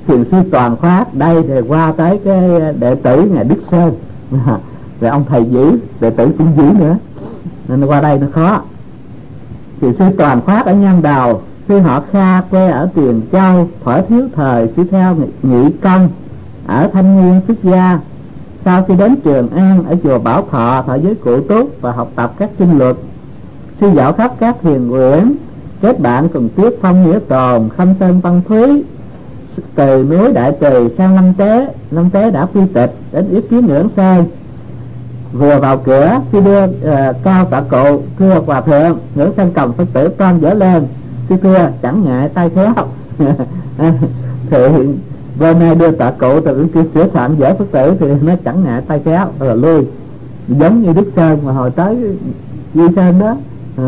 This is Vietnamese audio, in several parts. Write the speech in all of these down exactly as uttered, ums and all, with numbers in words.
Thiền sư Toàn Phát đây thì qua tới cái đệ tử ngài Đức Sơn rồi ông thầy giữ đệ tử cũng giữ nữa nên qua đây nó khó. Thiền sư Toàn Phát ở Nhân Đào, sư họ Kha quê ở Tiền Châu, thuở thiếu thời sư theo Nhị Công ở Thanh Nguyên xuất gia. Sau khi đến Trường An ở chùa Bảo Thọ thọ với cụ Túc và học tập các kinh luật, sư dạo khắp các thiền viện, kết bạn cùng Tiết Phong, Nghĩa Tồn, Khâm Sơn, Văn Thúy. Từ núi Đại Trì sang Lâm Tế, Lâm Tế đã quy tịch đến Yết Kiến Ngưỡng Sơn. Vừa vào cửa, sư đưa uh, cao tạ cụ thưa hòa thượng, Ngưỡng Sơn cầm Phật tử toan dở lên. Sư thưa chẳng ngại tay khéo thì bên này đưa tạ cụ từ kia sửa soạn dở Phật tử thì nó chẳng ngại tay khéo rồi lui, giống như Đức Sơn mà hồi tới Di Sơn đó.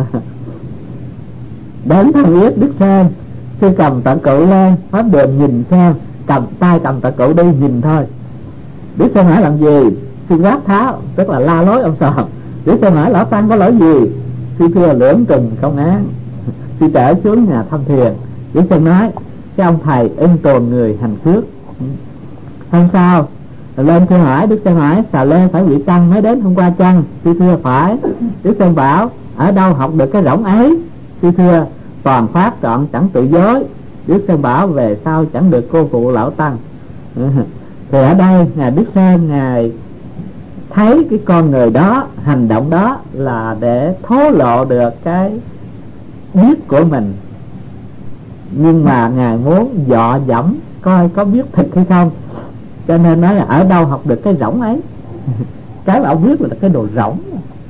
Đến thằng Yết Đức Sơn, sư cầm tạ cụ lên pháp đường nhìn xem, cầm tay cầm tạ cụ đi nhìn thôi. Đức Sơn hỏi làm gì? Sư quát tháo, tức là la lối ông sòn. Đức Sơn hỏi lão tăng có lỗi gì? Sư thưa lưỡng trùng công án. Sư trở xuống nhà thăm thiền. Đức Sơn nói cái ông thầy ưng tồn người hành phước. Hôm sau lên sư hỏi, Đức Sơn hỏi xà lê phải vị tăng mới đến hôm qua chăng? Sư thưa phải. Đức Sơn bảo ở đâu học được cái rỗng ấy? Sư thưa Toàn Phát chọn chẳng tự dối. Đức Sơn bảo về sau chẳng được cô phụ lão tăng. Thì ở đây ngài Đức Sơn ngài thấy cái con người đó, hành động đó là để thố lộ được cái biết của mình, nhưng mà ngài muốn dọ dẫm coi có biết thực hay không, cho nên nói là ở đâu học được cái rỗng ấy. Cái mà ông biết là cái đồ rỗng.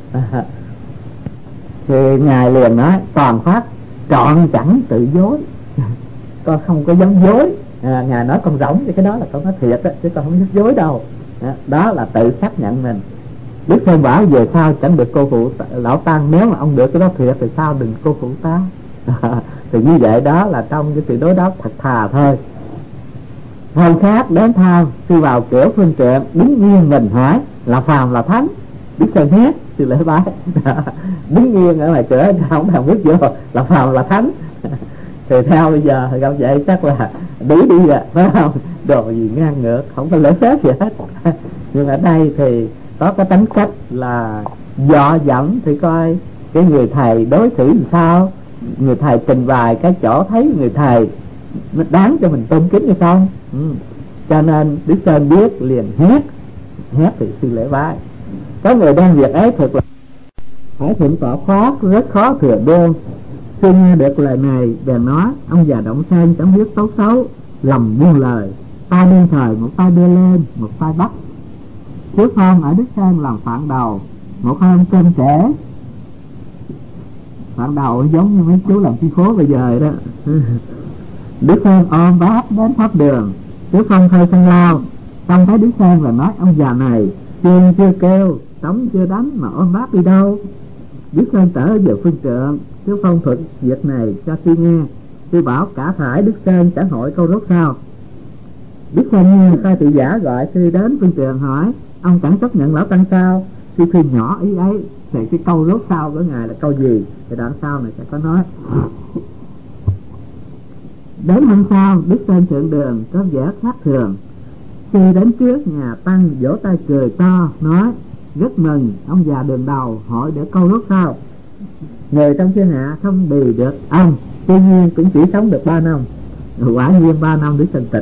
Thì ngài liền nói Toàn Phát trọn chẳng tự dối, con không có dám dối. À, ngài nói con rỗng thì cái đó là con nói thiệt đó, chứ con không dám dối đâu. Đó, đó là tự xác nhận mình. Đức Sơn bảo về sau chẳng được cô phụ lão tăng, nếu mà ông được cái đó thiệt thì sao đừng cô phụ ta. Thì như vậy đó là trong cái sự đối đáp thật thà thôi. Hôm khác đến thao, sư vào cửa phương trượng đứng nghiêng mình hỏi là phàm là thánh. Đức Sơn hét sư lễ bái. Đứng nghiêng ở ngoài cửa không thằng bước vô là phàm là thánh. Thì theo bây giờ gặp vậy chắc là đuổi đi rồi, phải không? Đồ gì ngang ngược, không có lễ phép gì hết. Nhưng ở đây thì có cái tính cách là dọ dẫm, thì coi cái người thầy đối xử làm sao, người thầy trình bày cái chỗ thấy người thầy nó đáng cho mình tôn kính hay không. Ừ. Cho nên Đức Sơn biết liền hét, hét thì sư lễ bái. Có người đang việc ấy thực là hỏi thượng tọa Phát rất khó thừa đương. Sư nghe được lời này bèn nói ông già Động Sơn chẳng biết tốt xấu, lầm buông lời, tay đương thời một tay đưa lên một tay bắt. Trước hôm ở Đức Sơn làm phạn đầu, một hôm cơm trễ. Phạn đầu giống như mấy chú làm chi phố bây giờ đó. Đức Sơn ôm bát đến pháp đường, Đức Phong thay sân lao, xong thấy Đức Sơn là nói ông già này chuông chưa kêu, trống chưa đánh mà ôm bát đi đâu. Đức Sơn trở về phương trượng, Đức Phong thuật việc này cho sư nghe. Sư bảo cả thải Đức Sơn chẳng hỏi câu rốt sao. Đức Sơn nghe khai tự giả gọi sư đến phương trượng hỏi ông chẳng chấp nhận lão tăng sao. Sư khuyên nhỏ ý ấy, thì cái câu rốt sau của ngài là câu gì thì đoạn sau này sẽ có nói. Đến hôm sau Đức Sơn thượng đường có vẻ khác thường. Sư đến trước nhà tăng vỗ tay cười to nói rất mừng ông già đường đầu hỏi để câu rốt sau. Người trong thiên hạ không bì được ông, tuy nhiên cũng chỉ sống được ba năm. Quả nhiên ba năm Đức Sơn tịch.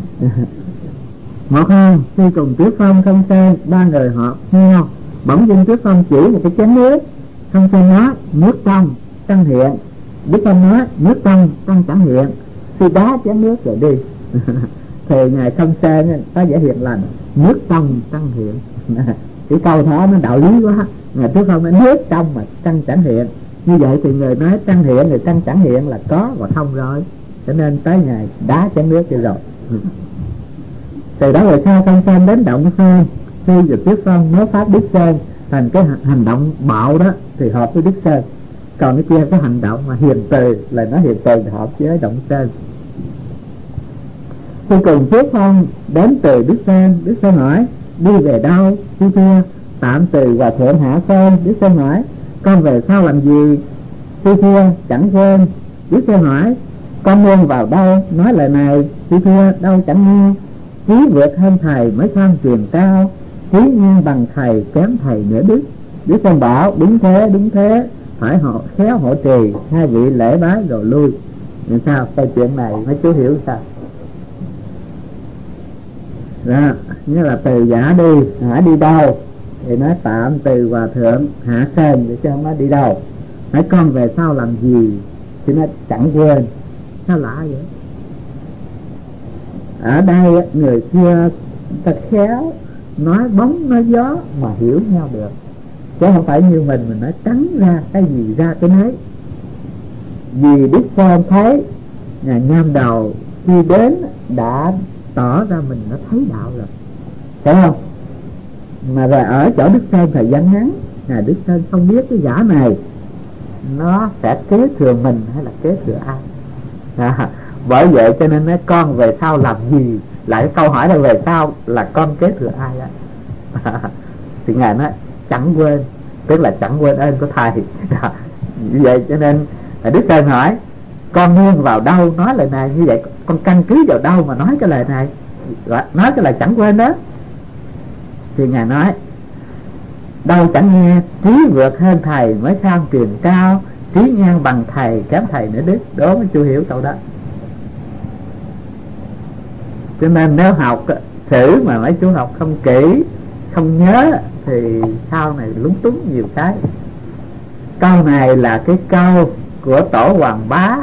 Một hôm sư cùng Tuyết Phong, Không Sơn ba người họ nhau, bỗng dưng Tuyết Phong chỉ một cái chén nước. Không Sơn nói nước trong tăng hiện, Đức Phong nói nước trong tăng chẳng hiện. Sư đá chén nước rồi đi. Thì ngài Không Sơn có vẻ hiền lành, nước trong tăng hiện. Cái câu đó nó đạo lý quá. Ngài Tuyết Phong nói nước trong mà tăng chẳng hiện. Như vậy thì người nói tăng hiện, người tăng chẳng hiện là có và không rồi. Cho nên tới ngài đá chén nước cho rồi. Từ đó rồi sau Không Sơn đến Động Sơn, sư và Tuyết Phong nói pháp Đức Sơn thành cái hành động bạo đó thì hợp với Đức Sơn. Còn cái kia cái hành động mà hiền từ là nó hiền từ thì hợp với Động Sơn. Sư cùng Tuyết Phong đến từ Đức Sơn. Đức Sơn hỏi đi về đâu? Sư thưa tạm từ Hòa Thượng Hạ Sơn. Đức Sơn hỏi con về sau làm gì? Sư thưa chẳng quên. Đức Sơn hỏi Con muôn vào đâu nói lời này, khi thưa đâu chẳng nghe. Trí vượt hơn thầy mới sang truyền cao, trí ngang bằng thầy kém thầy nửa đức. Đức con bảo đúng thế đúng thế, phải họ khéo hộ trì, hai vị lễ bái rồi lui. Làm sao câu chuyện này mấy chú hiểu sao? Đó, như là từ giả đi, hả đi đâu thì nói tạm từ hòa thượng hạ sơn, để cho nó đi đâu. Nói con về sau làm gì thì nó chẳng quên. Sao lạ vậy? Ở đây người kia ta khéo nói bóng nói gió mà hiểu nhau được, chứ không phải như mình mình nói trắng ra cái gì ra cái nấy. Vì Đức Phật thấy nhà nham đầu khi đến đã tỏ ra mình nó thấy đạo rồi, phải không? Mà rồi ở chỗ Đức Sơn thời gian ngắn, nhà Đức Sơn không biết cái giả này nó sẽ kế thừa mình hay là kế thừa ai. À, bởi vậy cho nên nói con về sau làm gì, lại câu hỏi là về sau là con kế thừa ai á. Thì ngài nói chẳng quên, tức là chẳng quên ơn của thầy. Như vậy cho nên Đức Sơn hỏi con nương vào đâu nói lời này, như vậy con căn cứ vào đâu mà nói cái lời này, nói cái lời chẳng quên đó. Thì ngài nói đâu chẳng nghe, trí vượt hơn thầy mới sang truyền cao, trí ngang bằng thầy kém thầy nữa đức. Đó mới chưa hiểu câu đó. Cho nên nếu học sử mà mấy chú học không kỹ, không nhớ thì sau này lúng túng nhiều cái. Câu này là cái câu của Tổ Hoàng Bá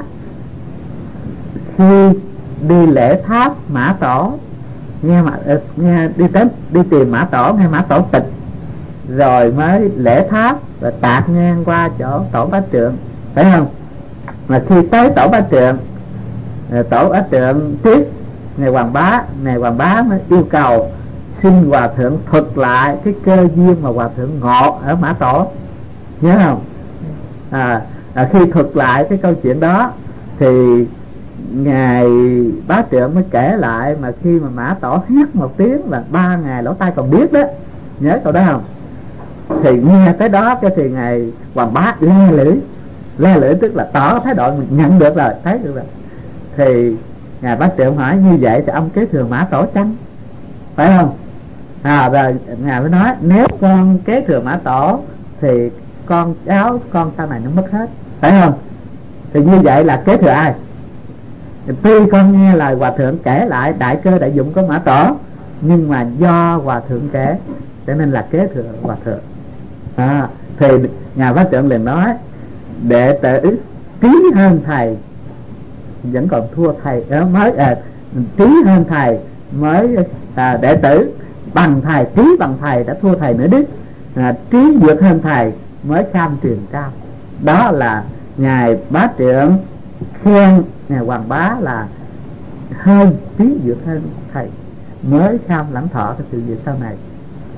khi đi lễ tháp Mã Tổ, nghe mà nghe đi tới đi tìm Mã Tổ hay Mã Tổ tịch, rồi mới lễ tháp và tạt ngang qua chỗ Tổ Bá Trượng, phải không? Mà khi tới Tổ Bá Trượng, Tổ Bá Trượng tiếp ngài Hoàng Bá, ngài Hoàng Bá mới yêu cầu xin hòa thượng thuật lại cái cơ duyên mà hòa thượng ngộ ở Mã Tổ, nhớ không? À, à, khi thuật lại cái câu chuyện đó thì ngài Bá Trượng mới kể lại, mà khi mà Mã Tổ hét một tiếng là ba ngài lỗ tai còn biết đó, nhớ câu đó không? Thì nghe tới đó cái thì ngài Hoàng Bá le lưỡi, le lưỡi tức là tỏ thái độ mình nhận được rồi, thấy được rồi. Thì ngài Bá Trượng hỏi như vậy thì ông kế thừa Mã Tổ chăng, phải không? À, rồi ngài mới nói nếu con kế thừa Mã Tổ thì con cháu con sau này nó mất hết, phải không? Thì như vậy là kế thừa ai? Tuy con nghe lời hòa thượng kể lại đại cơ đại dụng của Mã Tổ, nhưng mà do hòa thượng kể cho nên là kế thừa hòa thượng. À, thì ngài Bá Trượng liền nói đệ tử trí hơn thầy vẫn còn thua thầy đó, mới à, trí hơn thầy mới à, đệ tử bằng thầy, trí bằng thầy đã thua thầy nữa đức, à, trí vượt hơn thầy mới kham truyền cao. Đó là ngài Bá Trượng khen ngài Hoàng Bá là hơn, trí vượt hơn thầy mới kham lãnh thọ cái sự việc sau này.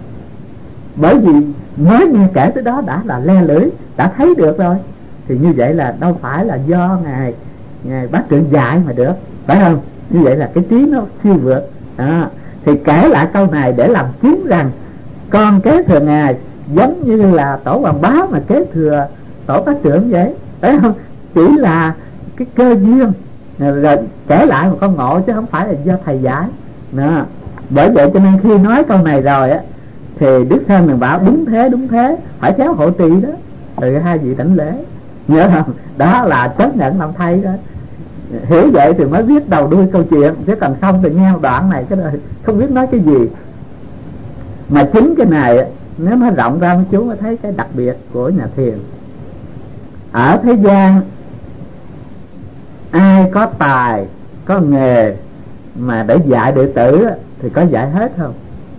Bởi vì mới nghe kể tới đó đã là le lưỡi, đã thấy được rồi, thì như vậy là đâu phải là do ngài ngài Bá Trượng dạy mà được, phải không? Như vậy là cái trí nó siêu vượt. À, thì kể lại câu này để làm chứng rằng con kế thừa ngài giống như là Tổ Hoàng Bá mà kế thừa Tổ Bá Trượng vậy, phải không? Chỉ là cái cơ duyên rồi kể lại một con ngộ chứ không phải là do thầy giải. Đó. Bởi vậy cho nên khi nói câu này rồi á thì Đức Sơn mình bảo đúng thế đúng thế, phải khéo hộ trì đó, từ hai vị đảnh lễ, nhớ không? Đó là chấp nhận làm thầy đó. Hiểu vậy thì mới biết đầu đuôi câu chuyện, chứ còn không thì nghe đoạn này cái đời không biết nói cái gì. Mà chính cái này nếu nó rộng ra chú mới thấy cái đặc biệt của nhà thiền. Ở thế gian ai có tài có nghề mà để dạy đệ tử thì có dạy hết không?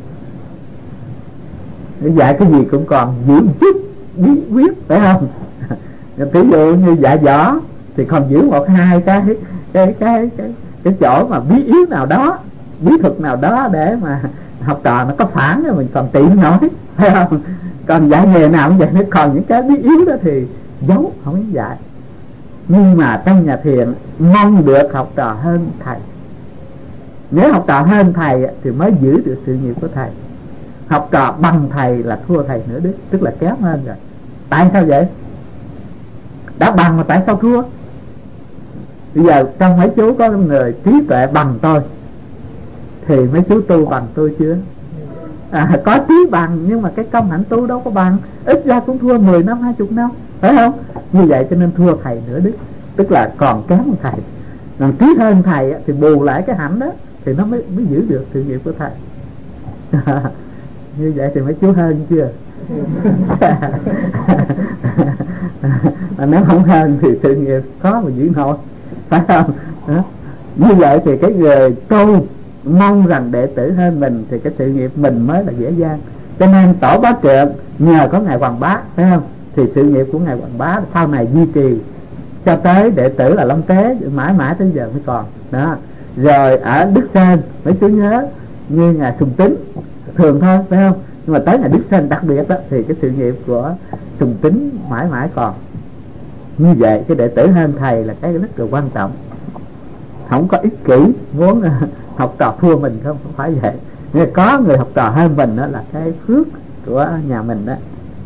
Để dạy cái gì cũng còn giữ một chút bí quyết, phải không? Ví dụ như dạy võ thì còn giữ một hai cái cái cái cái cái chỗ mà bí yếu nào đó, bí thuật nào đó để mà học trò nó có phản rồi mình còn tiện nói, phải không? Còn dạy nghề nào cũng vậy, nó còn những cái bí yếu đó thì giấu không biết dạy. Nhưng mà trong nhà thiền mong được học trò hơn thầy. Nếu học trò hơn thầy thì mới giữ được sự nghiệp của thầy. Học trò bằng thầy là thua thầy nữa đức, tức là kém hơn rồi. Tại sao vậy? Đã bằng mà tại sao thua? Bây giờ trong mấy chú có người trí tuệ bằng tôi thì mấy chú tu bằng tôi chưa? À, có trí bằng nhưng mà cái công hạnh tu đâu có bằng, ít ra cũng thua mười năm hai chục năm, phải không? Như vậy cho nên thua thầy nữa đức, tức là còn kém hơn thầy. Còn trí hơn thầy thì bù lại cái hạnh đó thì nó mới mới giữ được sự nghiệp của thầy. Như vậy thì mấy chú hơn chưa? Mà nếu không hơn thì sự nghiệp khó mà giữ nổi, phải không? Đó. Như vậy thì cái người tu mong rằng đệ tử hơn mình thì cái sự nghiệp mình mới là dễ dàng. Cho nên Tổ Bá Trượng nhờ có ngài Hoàng Bá, phải không, thì sự nghiệp của ngài Hoàng Bá sau này duy trì cho tới đệ tử là Long Tế mãi mãi tới giờ mới còn đó. Rồi ở Đức Sơn mấy chú nhớ như ngài Sùng Tính thường thôi, phải không, nhưng mà tới ngày Đức Sơn đặc biệt đó thì cái sự nghiệp của Sùng Tính mãi mãi còn. Như vậy cái đệ tử hơn thầy là cái rất là quan trọng, không có ích kỷ muốn học trò thua mình, không không phải vậy. Nếu có người học trò hơn mình đó là cái phước của nhà mình đó.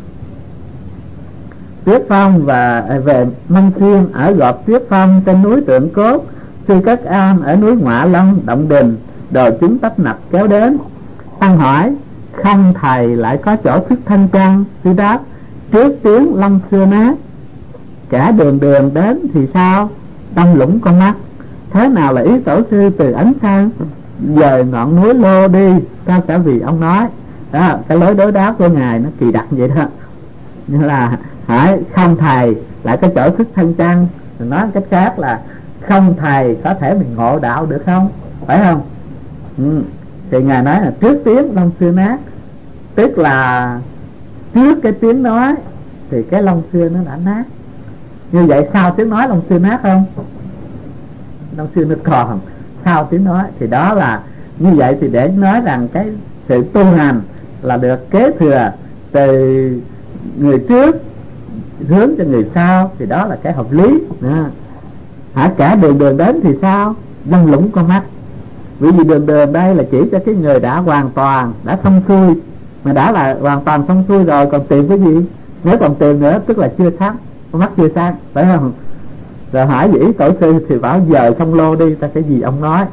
Tuyết Phong và về Măng Xuyên ở gọt Tuyết Phong trên núi Tượng Cốt, Sư Cất Am ở núi Ngoạ Long Động Đình, đồ chúng tấp nập kéo đến. Tăng hỏi không thầy lại có chỗ thức thanh chăng? Sư đáp trước tiếng Long xưa nát, cả đường đường đến thì sao? Đông lũng con mắt, thế nào là ý tổ sư từ Ấn Sang dời ngọn núi Lô đi, sao cả vì ông nói đó. Cái lối đối đáp của ngài nó kỳ đặc vậy đó, như là hỏi không thầy lại có chỗ thức thanh chăng, nói cách khác là không thầy có thể mình ngộ đạo được không, phải không? Ừ. Thì ngài nói là trước tiếng Long xưa nát, tức là trước cái tiếng nói thì cái Long xưa nó đã nát. Như vậy sau tiếng nói Long xưa nát không? Long xưa nó còn sau tiếng nói, thì đó là như vậy. Thì để nói rằng cái sự tu hành là được kế thừa từ người trước hướng cho người sau, thì đó là cái hợp lý. Hả, cả đường đường đến thì sao? Đông lũng con mắt. Vì vì đường đường đây là chỉ cho cái người đã hoàn toàn đã thông xuôi, mà đã là hoàn toàn thông xuôi rồi còn tìm cái gì? Nếu còn tìm nữa tức là chưa sáng, con mắt chưa sáng, phải không? Rồi hỏi gì ý tổ sư thì bảo giờ không lô đi, ta cái gì ông nói.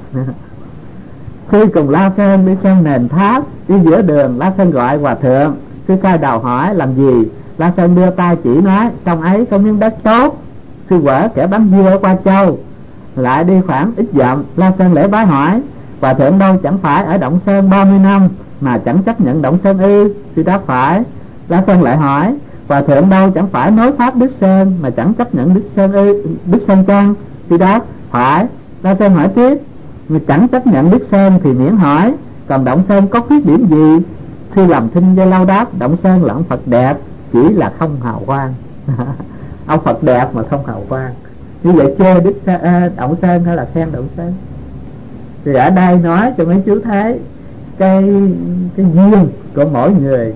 Khi cùng La Sơn đi xem nền tháp, đi giữa đường La Sơn gọi hòa thượng. Sư khai đầu hỏi làm gì? La Sơn đưa tay chỉ nói trong ấy có miếng đất tốt, sư quở kẻ bán dưa ở Qua Châu. Lại đi khoảng ít dặm, La Sơn lễ bái hỏi hòa thượng đâu chẳng phải ở Động Sơn ba mươi năm mà chẳng chấp nhận Động Sơn ư? Sư đáp phải. La Sơn lại hỏi hòa thượng đâu chẳng phải nói pháp Đức Sơn mà chẳng chấp nhận Đức Sơn ư? Đức Sơn chăng? Sư đáp phải. La Sơn hỏi tiếp mà chẳng chấp nhận Đức Sơn thì miễn hỏi, còn Động Sơn có khuyết điểm gì? Sư làm thinh dây lau đáp Động Sơn là ông Phật đẹp, chỉ là không hào quang. Ông Phật đẹp mà không hào quang. Như vậy chê Đức Sơn, Động Sơn hay là khen Động Sơn? Thì ở đây nói cho mấy chú thấy cái cái duyên của mỗi người.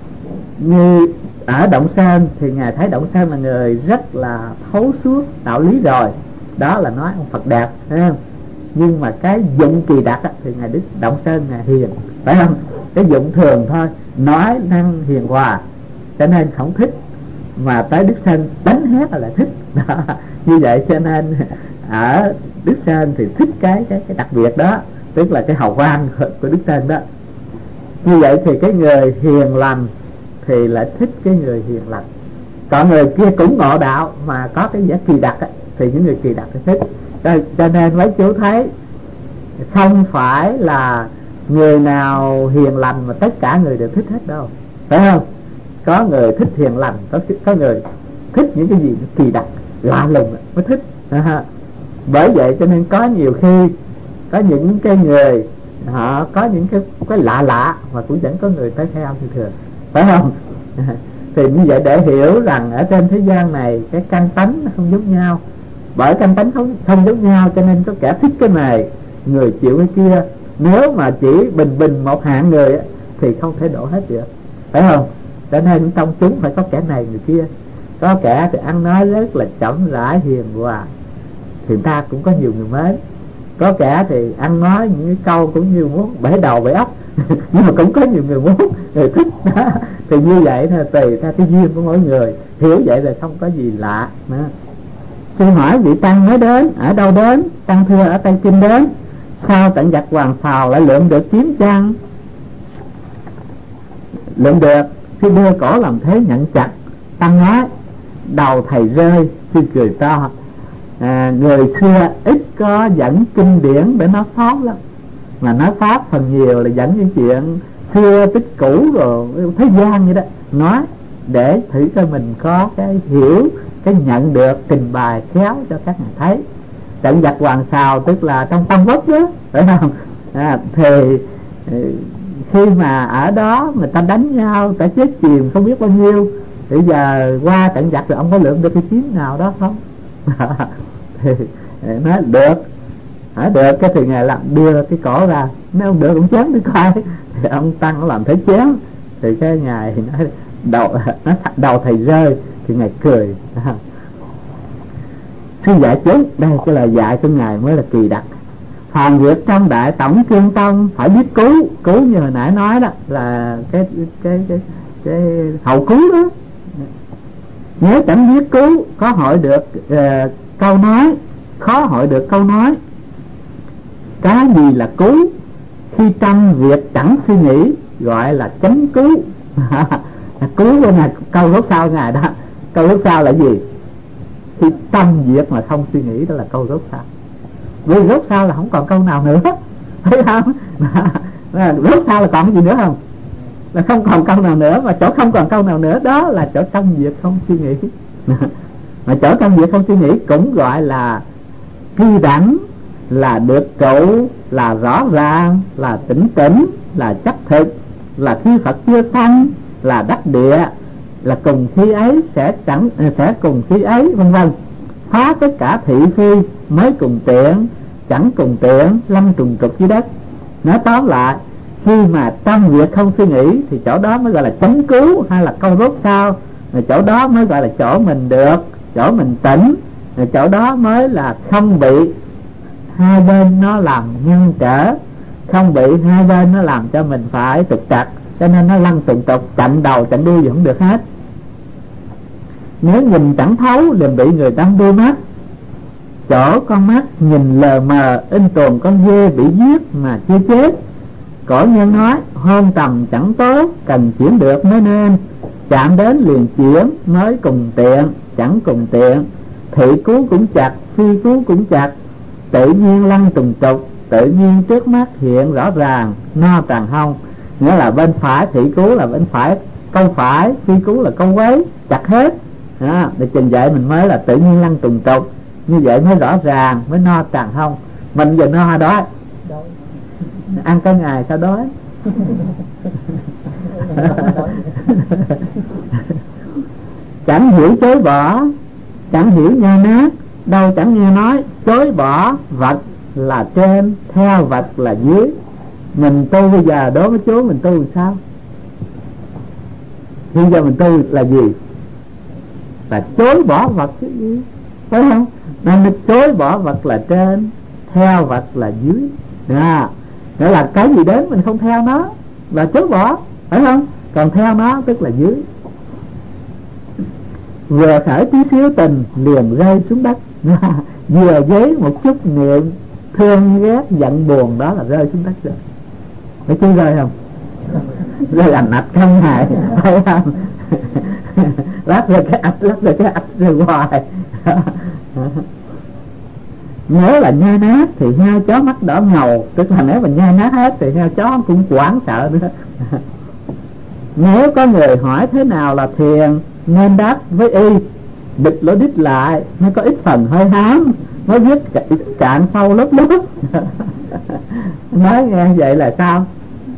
Như ở Động Sơn thì ngài thấy Động Sơn là người rất là thấu suốt đạo lý rồi, đó là nói ông Phật đẹp, thấy không? Nhưng mà cái dụng kỳ đặc á, thì ngài Đức Động Sơn ngài hiền, phải không? Cái dụng thường thôi, nói năng hiền hòa, cho nên không thích. Mà tới Đức Sơn đánh hét là lại thích đó. Như vậy cho nên ở Đức Sơn thì thích cái cái cái đặc biệt đó, tức là cái hào quang của Đức Sơn đó. Như vậy thì cái người hiền lành thì lại thích cái người hiền lành. Còn người kia cũng ngộ đạo mà có cái vẻ kỳ đặc ấy, thì những người kỳ đặc thì thích. Cho, cho nên mấy chú thấy không phải là người nào hiền lành mà tất cả người đều thích hết đâu, phải không? Có người thích hiền lành, có, có người thích những cái gì kỳ đặc lạ lùng mới thích. À, bởi vậy cho nên có nhiều khi có những cái người họ có những cái, cái lạ lạ mà cũng vẫn có người tới theo thì thường, phải không? Thì như vậy để hiểu rằng ở trên thế gian này cái căn tánh nó không giống nhau. Bởi căn tánh không, không giống nhau cho nên có kẻ thích cái này, người chịu cái kia. Nếu mà chỉ bình bình một hạng người thì không thể đổ hết được, phải không? Cho nên trong chúng phải có kẻ này người kia. Có kẻ thì ăn nói rất là chậm rãi hiền hòa thì ta cũng có nhiều người mến. Có kẻ thì ăn nói những cái câu cũng như muốn bể đầu bể óc nhưng mà cũng có nhiều người muốn, người thích đó. Thì như vậy là tùy theo cái duyên của mỗi người. Hiểu vậy là không có gì lạ nữa. Khi hỏi vị tăng nói đến, ở đâu đến? Tăng thưa ở Tây Kinh đến. Sao tận giặc hoàng sào lại lượm được kiếm chăng? Lượm được. Khi đưa cổ làm thế nhận chặt. Tăng nói đầu thầy rơi. Khi cười to. à, Người xưa ít có dẫn kinh điển để nói pháp lắm, mà nói pháp phần nhiều là dẫn những chuyện xưa tích cũ rồi thế gian vậy đó, nói để thử cho mình có cái hiểu, cái nhận được, trình bày khéo cho các ngài thấy. Trận giặc hoàng sào tức là trong Tam Quốc đó, phải không? À, thì khi mà ở đó người ta đánh nhau, ta chết chìm không biết bao nhiêu, bây giờ qua trận giặc rồi ông có lượm được cái kiếm nào đó không? Thì nói được, hỏi được cái thì ngài làm đưa cái cổ ra, nếu ông được cũng chém đi coi. Thì ông tăng nó làm thế chém, thì cái ngài nói đầu nó đầu thầy rơi, thì ngài cười. Sư dạy chúng, đây cái lời dạy của ngài mới là kỳ đặc. Hoàn việc trong đại tổng chương tông phải biết cứu, cứu như hồi nãy nói đó là cái cái cái cái hậu cứu đó. Nếu chẳng biết cứu, có hội được uh, câu nói, khó hội được câu nói. Cái gì là cứu? Khi trong việc chẳng suy nghĩ gọi là chánh cứu. Cứu của ngài, câu rốt sau ngài đó. Câu rốt sau là gì? Khi tâm việc mà không suy nghĩ, đó là câu rốt sau. Vì rốt sau là không còn câu nào nữa, thấy không? Rốt sau là còn cái gì nữa không? Là không còn câu nào nữa. Mà chỗ không còn câu nào nữa đó là chỗ trong việc không suy nghĩ. Mà chỗ trong việc không suy nghĩ cũng gọi là kỳ đẳng, là được trụ, là rõ ràng, là tỉnh tỉnh, là chấp thực, là khi Phật chưa sanh, là đắc địa, là cùng khi ấy sẽ chẳng sẽ cùng khi ấy, vân vân. Phá tất cả thị phi mới cùng tiện, chẳng cùng tiện lâm trùng trục dưới đất. Nói tóm lại, khi mà trong việc không suy nghĩ thì chỗ đó mới gọi là chánh cứu, hay là câu rốt sau, rồi chỗ đó mới gọi là chỗ mình được, chỗ mình tỉnh, rồi chỗ đó mới là không bị hai bên nó làm ngăn trở, không bị hai bên nó làm cho mình phải trục trặc, cho nên nó lăn trùng trục, chặn đầu chặn đuôi vẫn được hết. Nếu nhìn chẳng thấu liền bị người ta đuôi mắt. Chỗ con mắt nhìn lờ mờ, in tuồng con dê bị giết mà chưa chết. Cổ nhân nói hôm tầm chẳng tốt, cần chuyển được mới nên. Chạm đến liền chuyển mới cùng tiện, chẳng cùng tiện. Thị cứu cũng chặt, phi cứu cũng chặt. Tự nhiên lăn trùng trục, tự nhiên trước mắt hiện rõ ràng, no tràn hông. Nghĩa là bên phải thị cứu là bên phải câu phải, phi cứu là câu quấy, chặt hết. Đó, để trình dạy mình mới là tự nhiên lăn trùng trục, như vậy mới rõ ràng, mới no tràn hông. Mình giờ no đói, ăn cái ngày sao đói. Chẳng hiểu chối bỏ, chẳng hiểu nhai nát, đâu chẳng nghe nói chối bỏ vật là trên, theo vật là dưới. Mình tu bây giờ đối với chú mình tu làm sao? Bây giờ mình tu là gì? Là chối bỏ vật chứ gì, phải không? Nên mình chối bỏ vật là trên, theo vật là dưới. Đó, nghĩa là cái gì đến mình không theo nó là chối bỏ, phải không? Còn theo nó tức là dưới. Vừa khởi tí xíu tình liền rơi xuống đất. Vừa giấy một chút niệm thương ghét giận buồn, đó là rơi xuống đất rồi. Phải chứ rơi không? Rơi lành ạch không hại, phải không? Lát rồi cái ạch, lát rồi cái ạch rồi hoài. Nếu là nhai nát thì heo chó mắt đỏ ngầu, tức là nếu mà nhai nát hết thì heo chó cũng quảng sợ nữa. Nếu có người hỏi thế nào là thiền, nên đáp với y, bịch lỗ đít lại, nó có ít phần hơi hám, nó viết cạn sâu lớp lớp. Nói nghe vậy là sao?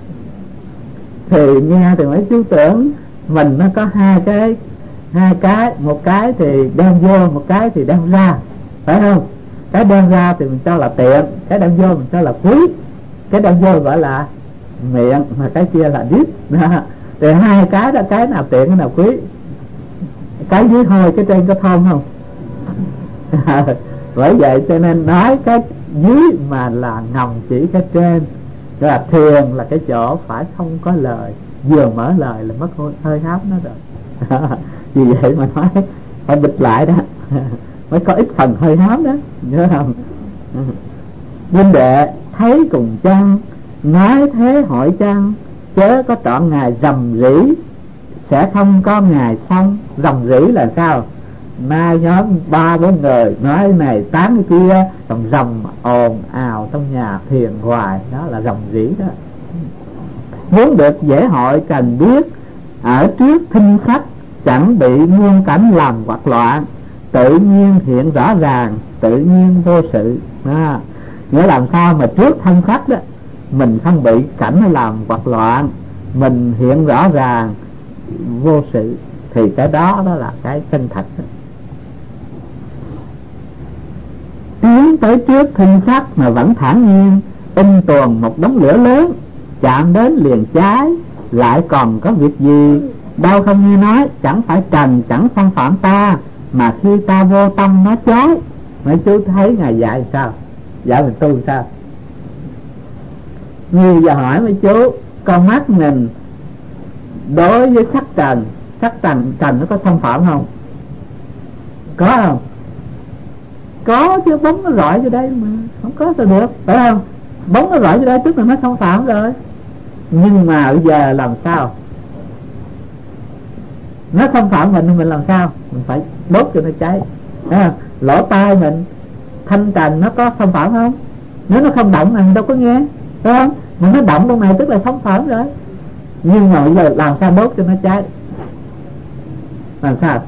Thì nghe thì mấy chú tưởng mình nó có hai cái, hai cái, một cái thì đem vô, một cái thì đem ra, phải không? Cái đem ra thì mình cho là tiện, cái đem vô mình cho là quý. Cái đem vô gọi là miệng, mà cái kia là đít. Thì hai cái đó, cái nào tiện, cái nào quý? Cái dưới thôi, cái trên có thơm không? Bởi vậy cho nên nói cái dưới mà là ngầm chỉ cái trên. Là thiền là cái chỗ phải không có lời, vừa mở lời là mất hơi háp nó rồi. Vì vậy mà nói phải bịch lại đó. mới có ít phần hơi hám đó, nhớ không? Huynh đệ thấy cùng chăng, nói thế hỏi chăng, chớ có trọn ngày rầm rĩ, sẽ không có ngày xong. Rầm rĩ là sao? Mai nhóm ba bốn người nói này tán cái kia, còn rầm ồn ào trong nhà thiền hoài, đó là rầm rĩ đó. Muốn được dễ hội cần biết, ở trước thinh khách chẳng bị muôn cảnh làm hoặc loạn, tự nhiên hiện rõ ràng, tự nhiên vô sự. À, nghĩa làm sao mà trước thân khách đó mình không bị cảnh nó làm hoặc loạn, mình hiện rõ ràng vô sự, thì cái đó đó là cái chân thật đó. Tiến tới trước thân khách mà vẫn thản nhiên, in tuồng một đống lửa lớn, chạm đến liền cháy, lại còn có việc gì? Đâu không nghe nói, chẳng phải trần chẳng phong phạm ta, mà khi ta vô tâm nó cháy. Mấy chú thấy Ngài dạy sao? Dạy mình tu sao? Nhiều giờ hỏi mấy chú, con mắt mình đối với sắc trần, sắc trần trần nó có phong phạm không? Có không? Có chứ, bóng nó rọi vô đây mà không có sao được, phải không? Bóng nó rọi vô đây tức là nó không phạm rồi. Nhưng mà bây giờ làm sao? Nó không phạm mình, mình làm sao? Mình phải đốt cho nó cháy. À, lỗ tai mình thanh trần nó có không phạm không? Nếu nó không động mình đâu có nghe, phải không? Mà nó động trong này tức là không phạm rồi. Nhưng mà bây giờ làm sao đốt cho nó cháy? Làm sao?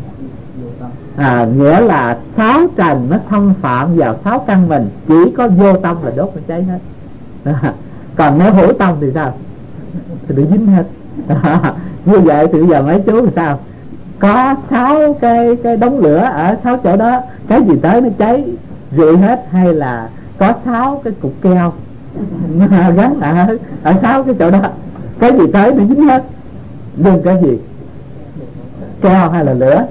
À, nghĩa là sáu trần nó thông phạm vào sáu căn mình, chỉ có vô tâm là đốt nó cháy hết. À, còn nếu hữu tâm thì sao? Thì bị dính hết. À, như vậy thì bây giờ mấy chú thì sao? Có sáu cái cái đống lửa ở sáu chỗ đó, cái gì tới nó cháy rụi hết, hay là có sáu cái cục keo gắn ở ở sáu cái chỗ đó, cái gì tới nó dính hết. Đừng cái gì keo hay là lửa.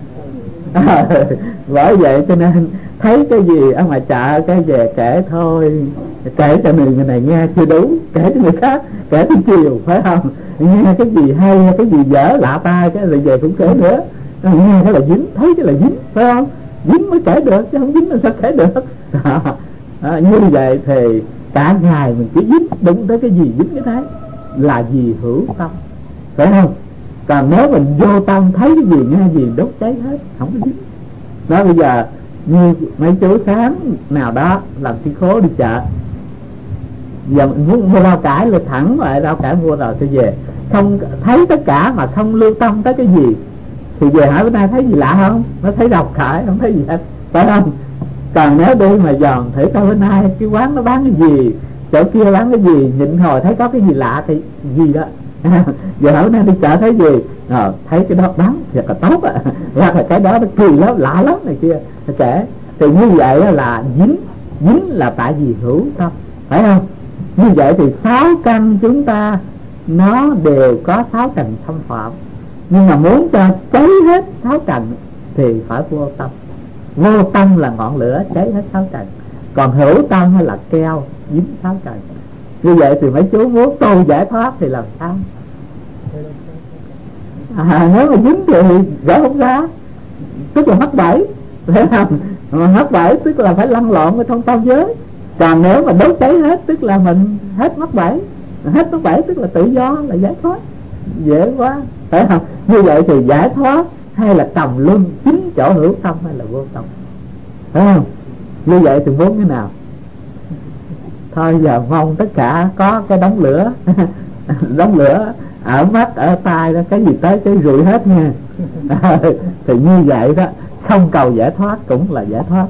À, bởi vậy cho nên thấy cái gì ở ngoài chợ cái về kể thôi, kể cho người, người này nghe chưa đúng, kể cho người khác kể tới chiều, phải không? Nghe cái gì hay cái gì dở lạ tai cái rồi về cũng kể nữa. Nghe cái là dính, thấy cái là dính, phải không? Dính mới kể được, chứ không dính là sao kể được. À, à, như vậy thì cả ngày mình chỉ dính đúng tới cái gì dính cái đấy, là gì hữu tâm, phải không? Còn nếu mình vô tâm thấy cái gì nghe gì đốt cháy hết, không có dính. Đó, bây giờ như mấy chú sáng nào đó làm thi khố đi chợ, giờ mình muốn mua rau cải là thẳng lại rau cải mua rồi tôi về, không thấy tất cả mà không lưu tâm tới cái gì, thì về hỏi bữa nay thấy gì lạ không? Nó thấy rau cải, không thấy gì hết, phải không? Còn nếu đi mà dòm thử coi bữa nay cái quán nó bán cái gì, chỗ kia bán cái gì, nhịn hồi thấy có cái gì lạ thì gì đó. Giờ hỏi nay đi chợ thấy gì, à, thấy cái đó bán thật là tốt á, ra là cái đó nó kỳ lắm, lạ lắm này kia, kể thì như vậy là dính, dính là tại vì hữu tâm, phải không? Như vậy thì sáu căn chúng ta nó đều có sáu trần xâm phạm, nhưng mà muốn cho cháy hết sáu trần thì phải vô tâm. Vô tâm là ngọn lửa cháy hết sáu trần, còn hữu tâm hay là keo dính sáu trần. Như vậy thì mấy chú muốn tu giải thoát thì làm sao? À, nếu mà dính thì gỡ không ra, tức là mắc bẫy, phải không? Mà mắc bẫy tức là phải lăn lộn ở trong tam giới. Còn nếu mà đốt cháy hết tức là mình hết mắc bẫy, hết mắc bẫy tức là tự do, là giải thoát, dễ quá, phải không? Như vậy thì giải thoát hay là tầm luân, chính chỗ hữu tâm hay là vô tâm, phải không? Như vậy thì muốn cái nào? Thôi giờ mong tất cả có cái đống lửa đống lửa ở mắt ở tai đó, cái gì tới cái rụi hết nha. Thì như vậy đó, không cầu giải thoát cũng là giải thoát.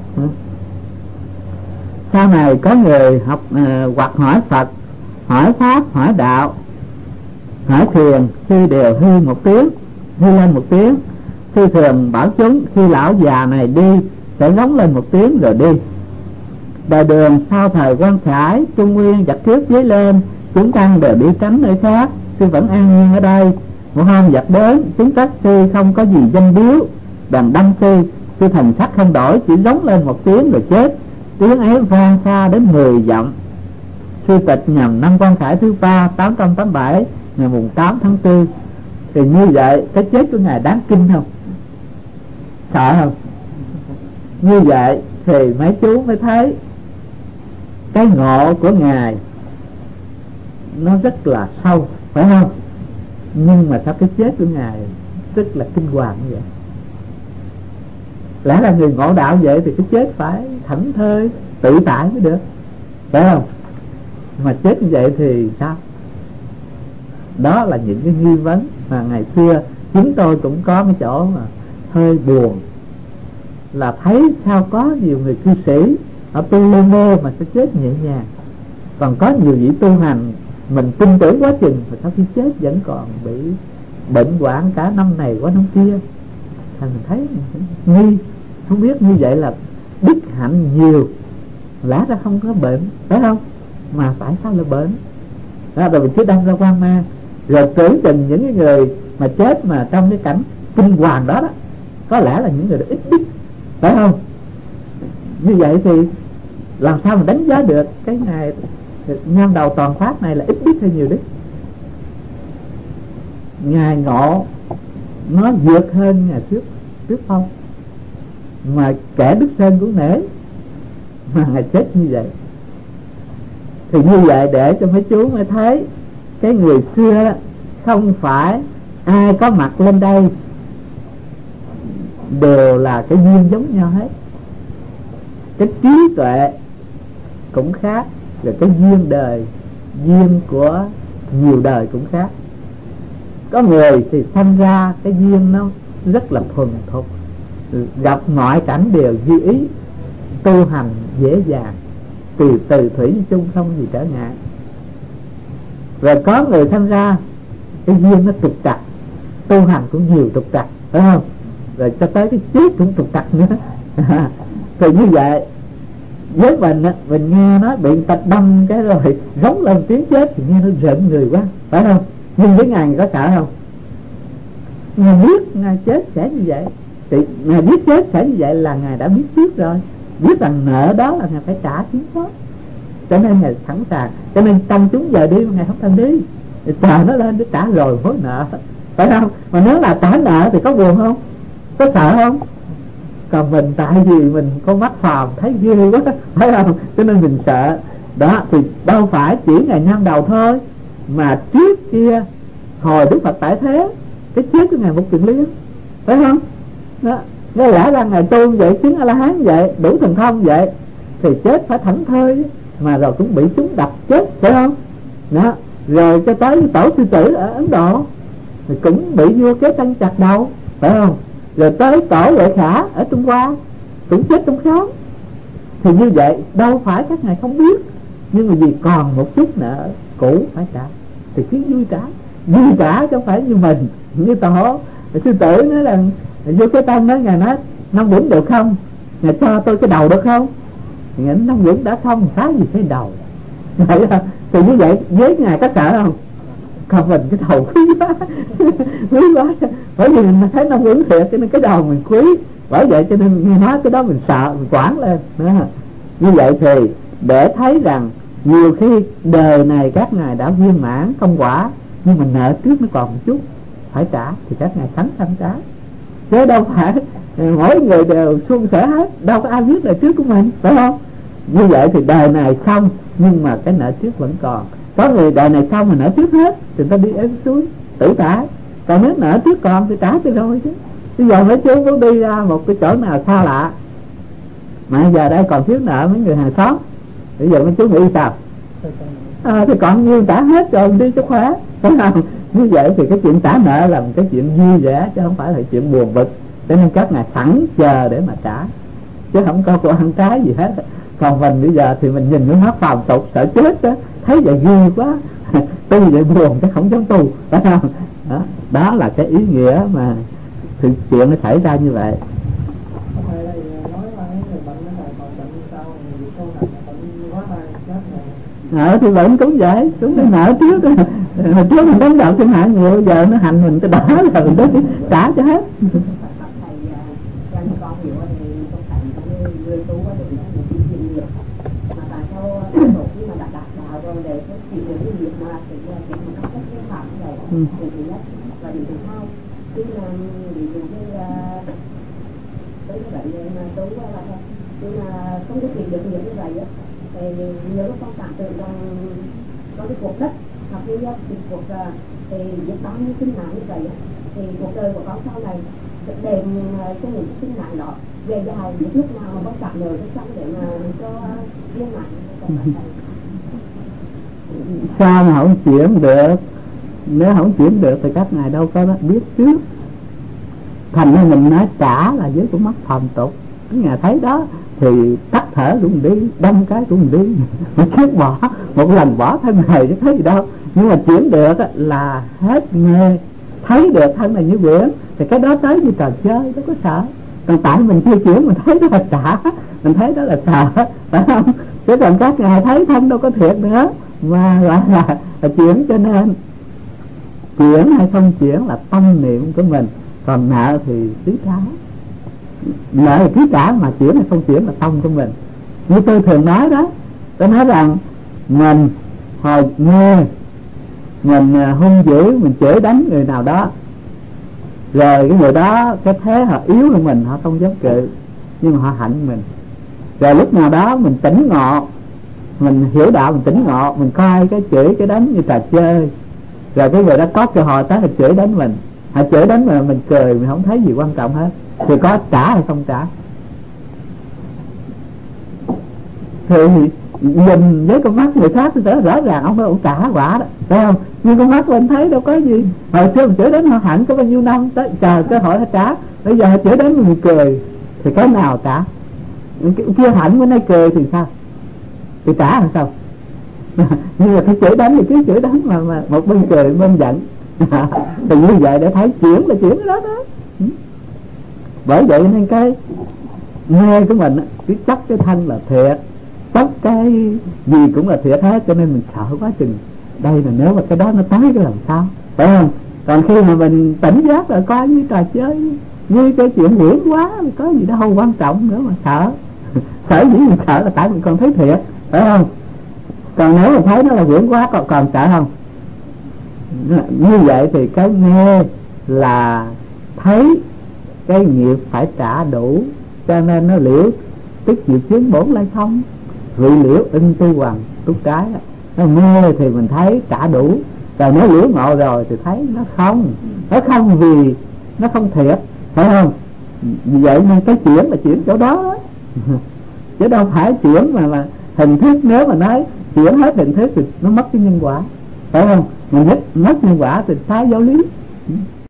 Sau này có người học uh, hoặc hỏi Phật, hỏi Pháp, hỏi Đạo, hỏi Thiền, khi đều hư một tiếng, hư lên một tiếng. Khi thường bảo chúng khi lão già này đi sẽ giống lên một tiếng rồi đi. Đời Đường sau thời Quan Khải, Trung Nguyên giặc trước dấy lên, chúng tăng đều đi tránh nơi khác, sư vẫn an nhiên ở đây. Một hôm giặc đến, chúng trách sư không có gì danh biếu, đoàn đâm sư, sư thành sắc không đổi, chỉ giống lên một tiếng rồi chết. Tiếng ấy vang xa đến mười dặm. Sư tịch nhằm năm Quan Khải thứ ba tám trăm tám mươi bảy, ngày mùng tám tháng tư. Thì như vậy cái chết của ngài đáng kinh không? Sợ không? Như vậy thì mấy chú mới thấy cái ngộ của Ngài nó rất là sâu, phải không? Nhưng mà sao cái chết của Ngài rất là kinh hoàng như vậy? Lẽ là người ngộ đạo vậy thì cái chết phải thảnh thơi tự tại mới được, phải không? Mà chết như vậy thì sao? Đó là những cái nghi vấn mà ngày xưa chúng tôi cũng có cái chỗ mà hơi buồn, là thấy sao có nhiều người cư sĩ họ tu lê mê mà sẽ chết nhẹ nhàng, còn có nhiều vị tu hành mình tin tưởng quá chừng mà sau khi chết vẫn còn bị bệnh hoạn cả năm này qua năm kia. Thành mình thấy nghi, không biết như vậy là đức hạnh nhiều, lẽ ra không có bệnh, phải không? Mà tại sao lại bệnh? Đó, rồi mình cứ đâm ra quan mang, rồi tưởng chừng những cái người mà chết mà trong cái cảnh kinh hoàng đó đó, có lẽ là những người đó ít biết, phải không? Như vậy thì làm sao mà đánh giá được cái ngày nhâm đầu toàn pháp này là ít biết hay nhiều đức? Ngài ngộ nó vượt hơn ngày trước trước không, mà kẻ Đức Sơn cũng nể mà Ngài chết như vậy. Thì như vậy để cho mấy chú mới thấy cái người xưa không phải ai có mặt lên đây đều là cái duyên giống nhau hết, cái trí tuệ cũng khác, rồi cái duyên đời, duyên của nhiều đời cũng khác. Có người thì sanh ra cái duyên nó rất là thuần thục, gặp mọi cảnh đều như ý, tu hành dễ dàng, từ từ thủy chung không gì trở ngại. Rồi có người sanh ra cái duyên nó trục trặc, tu hành cũng nhiều trục trặc, phải không? Rồi cho tới cái chết cũng trục trặc nữa. Thì như vậy với mình á, mình nghe nó bị tật đâm cái rồi rống lên tiếng chết thì nghe nó rợn người quá, phải không? Nhưng với Ngài có sợ không? Ngài biết Ngài chết sẽ như vậy, thì Ngài biết chết sẽ như vậy là Ngài đã biết trước rồi, biết rằng nợ đó là Ngài phải trả chính đó, cho nên Ngài sẵn sàng. Cho nên trong chúng giờ đi mà Ngài không thèm đi, chờ nó lên để trả rồi hối nợ, phải không? Mà nếu là trả nợ thì có buồn không? Có sợ không? Còn mình tại vì mình có mắt phàm thấy ghê quá, phải không? Cho nên mình sợ. Đó thì đâu phải chỉ ngày năm đầu thôi, mà trước kia hồi Đức Phật tại thế, cái chết của Ngài một chuyện liên, phải không? Đó, với lẽ ra Ngài tu vậy, chứng A La Hán vậy, đủ thần thông vậy, thì chết phải thảnh thơi, mà rồi cũng bị chúng đập chết, phải không? Đó, rồi cho tới tổ sư tử ở Ấn Độ thì cũng bị vua kế tân chặt đầu, phải không? Rồi tới tổ Lệ Khả ở Trung Hoa cũng chết trong khám. Thì như vậy đâu phải các ngài không biết, nhưng mà vì còn một chút nợ cũ phải trả thì cứ vui trả, vui trả chứ không phải như mình. Như tổ sư tử nói là vô cái tâm đó, ngài nói năm vững được không, ngài cho tôi cái đầu được không? Thì ngài năm vững đã không, phá gì cái đầu. Thì như vậy với ngài có sợ không? Còn mình cái đầu quý quá, quý quá, bởi vì mình thấy nó vững thiệt cho nên cái đầu mình quý, bởi vậy cho nên nghe nói cái đó mình sợ, mình quản lên đó. Như vậy thì để thấy rằng nhiều khi đời này các ngài đã viên mãn công quả, nhưng mà nợ trước nó còn một chút phải trả, thì các ngài sẵn sàng trả, chứ đâu phải mỗi người đều suôn sẻ hết, đâu có ai biết là trước của mình, phải không? Như vậy thì đời này xong, nhưng mà cái nợ trước vẫn còn. Có người đời này xong mà nợ trước hết thì ta đi ép xuống tử trả, còn nếu nợ trước còn thì trả cho rồi chứ. Bây giờ mấy chú muốn đi ra một cái chỗ nào xa lạ mà giờ đây còn thiếu nợ mấy người hàng xóm, bây giờ mấy chú nghĩ sao? À, thì còn nhiêu trả hết rồi đi cho khỏe, phải không? Như vậy thì cái chuyện trả nợ là một cái chuyện vui vẻ chứ không phải là chuyện buồn bực, cho nên các ngài sẵn chờ để mà trả, chứ không có của ăn trái gì hết. Còn mình bây giờ thì mình nhìn nó hát phàm tục sợ chết đó, thấy vậy vui quá tu vậy buồn chứ không dám tu, phải không? Đó, đó là cái ý nghĩa mà sự chuyện nó xảy ra như vậy. Nợ thì vẫn cũng vậy, cũng phải nợ trước. Hồi trước mình đánh đợt trên hại người, bây giờ nó hành mình cái đỏ rồi mình đến trả cho hết. tôi như vậy mà tôi là nhưng mà không có tìm được nhiều như vậy á, thì nhiều lúc con cảm tưởng rằng có cái cuộc đất hoặc như cái cuộc thì biết bao nhiêu sinh mạng như vậy á, thì cuộc đời của con sau này đền cho những cái sinh mạng đó về dài biết lúc nào mà con cảm lời cái xong để mà cho viên mạng. Sao mà không chuyển được? Nếu không chuyển được thì các ngài đâu có biết trước. Thành ra mình nói trả là với con mắt phàm tục. Các ngài thấy đó thì tắt thở cũng đi, đâm cái cũng đi, mà chết bỏ một lần bỏ thân này chứ thấy gì đâu. Nhưng mà chuyển được là hết mê, thấy được thân này như biển thì cái đó tới như trò chơi, đâu có sợ. Còn tại mình chưa chuyển mình thấy đó là trả, mình thấy đó là sợ, phải không? Chứ còn các ngài thấy thân đâu có thiệt nữa mà gọi là, là chuyển. Cho nên chuyển hay không chuyển là tâm niệm của mình, còn nợ thì cứ trả, nợ thì cứ trả, mà chuyển hay không chuyển là tâm của mình. Như tôi thường nói đó, tôi nói rằng mình hồi mê mình hung dữ, mình chửi đánh người nào đó, rồi cái người đó cái thế họ yếu hơn mình, họ không dám cự, nhưng mà họ hạnh mình. Rồi lúc nào đó mình tỉnh ngộ, mình hiểu đạo, mình tỉnh ngộ, mình coi cái chửi cái đánh như trò chơi, rồi cái người đó có cơ hội tới là chửi đánh mình, họ chửi đánh mà mình cười, mình không thấy gì quan trọng hết, thì có trả hay không trả? Thì nhìn với con mắt người khác thì rõ ràng ông phải ông trả quả đó, phải không? Nhưng con mắt mình thấy đâu có gì. Hồi xưa mình chửi đến họ hạnh có bao nhiêu năm, tới chờ cơ hội họ trả. Bây giờ họ chửi đến mình cười, thì cái nào trả? Kia hạnh bữa nay cười thì sao? Thì trả làm sao? Nhưng mà cái chửi đánh thì cứ chửi đánh mà, mà một bên cười một bên giận. Thì như vậy để thấy chuyển là chuyển cái đó đó. Bởi vậy nên cái mê của mình cứ chấp cái thân là thiệt, tất cái gì cũng là thiệt hết, cho nên mình sợ quá chừng. Đây là nếu mà cái đó nó tới cái làm sao, phải không? Còn khi mà mình tỉnh giác là coi như trò chơi, như cái chuyện quyển quá, có gì đâu quan trọng nữa mà sợ. Sợ gì mình sợ là tại mình còn thấy thiệt, phải không? Còn nếu mà thấy nó là quyển quá còn, còn sợ không? Như vậy thì cái mê là thấy cái nghiệp phải trả đủ, cho nên nó liễu tức diệt chướng bổn lai không, vị liễu ưng tu hoàng túc trái. Nó mê thì mình thấy trả đủ, rồi nó liễu ngộ rồi thì thấy nó không, nó không vì nó không thiệt, phải không? Vì vậy nên cái chuyển là chuyển chỗ đó, đó. Chứ đâu phải chuyển mà là hình thức. Nếu mà nói chuyển hết hình thức thì nó mất cái nhân quả, phải không? Mình mất, mất nhân quả thì sai giáo lý.